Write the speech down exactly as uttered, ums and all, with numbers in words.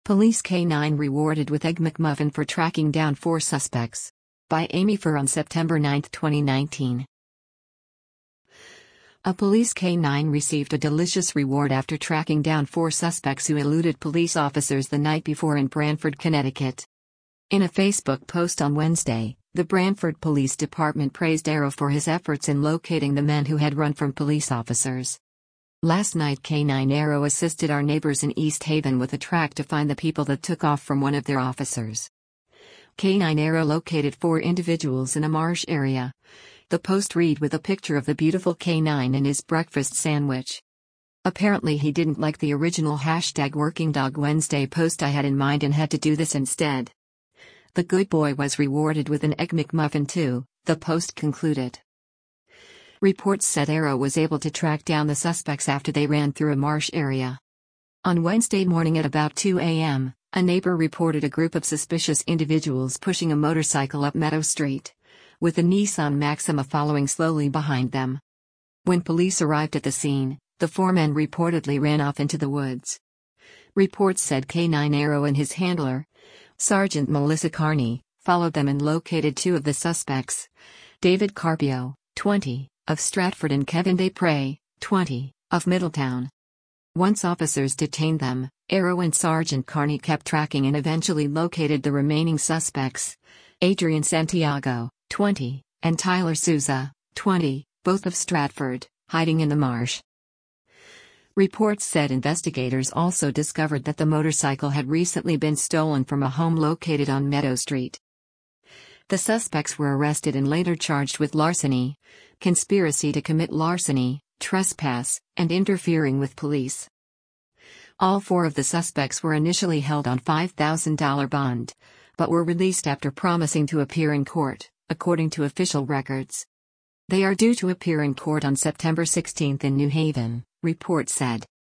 Police K nine rewarded with Egg McMuffin for tracking down four suspects. By Amy Fur on September ninth, twenty nineteen. A police K nine received a delicious reward after tracking down four suspects who eluded police officers the night before in Branford, Connecticut. In a Facebook post on Wednesday, the Branford Police Department praised Arrow for his efforts in locating the men who had run from police officers. Last night K nine Arrow assisted our neighbors in East Haven with a track to find the people that took off from one of their officers. K nine Arrow located four individuals in a marsh area. The post read with a picture of the beautiful K nine and his breakfast sandwich. Apparently he didn't like the original hashtag Working Dog Wednesday post I had in mind and had to do this instead. The good boy was rewarded with an Egg McMuffin too, the post concluded. Reports said Arrow was able to track down the suspects after they ran through a marsh area. On Wednesday morning at about two a m, a neighbor reported a group of suspicious individuals pushing a motorcycle up Meadow Street, with a Nissan Maxima following slowly behind them. When police arrived at the scene, the four men reportedly ran off into the woods. Reports said K nine Arrow and his handler, Sergeant Melissa Carney, followed them and located two of the suspects, David Carpio, twenty, of Stratford and Kevin Desprez, twenty, of Middletown. Once officers detained them, Arrow and Sergeant Carney kept tracking and eventually located the remaining suspects, Adrian Santiago, twenty, and Tyler Souza, twenty, both of Stratford, hiding in the marsh. Reports said investigators also discovered that the motorcycle had recently been stolen from a home located on Meadow Street. The suspects were arrested and later charged with larceny, conspiracy to commit larceny, trespass, and interfering with police. All four of the suspects were initially held on five thousand dollars bond, but were released after promising to appear in court, according to official records. They are due to appear in court on September sixteenth in New Haven, reports said.